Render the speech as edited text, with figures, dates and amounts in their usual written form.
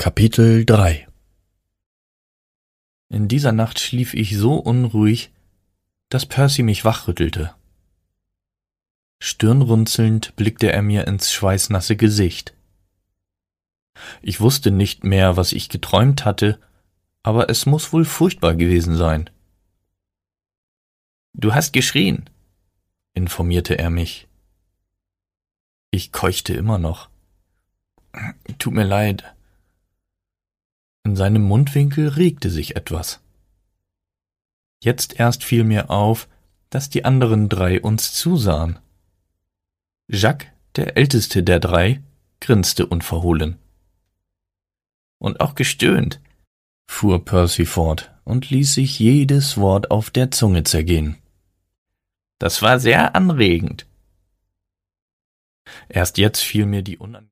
Kapitel 3 In dieser Nacht schlief ich so unruhig, dass Percy mich wachrüttelte. Stirnrunzelnd blickte er mir ins schweißnasse Gesicht. Ich wusste nicht mehr, was ich geträumt hatte, aber es muß wohl furchtbar gewesen sein. »Du hast geschrien«, informierte er mich. Ich keuchte immer noch. »Tut mir leid.« In seinem Mundwinkel regte sich etwas. Jetzt erst fiel mir auf, dass die anderen drei uns zusahen. Jacques, der älteste der drei, grinste unverhohlen. »Und auch gestöhnt«, fuhr Percy fort und ließ sich jedes Wort auf der Zunge zergehen. »Das war sehr anregend.« Erst jetzt fiel mir die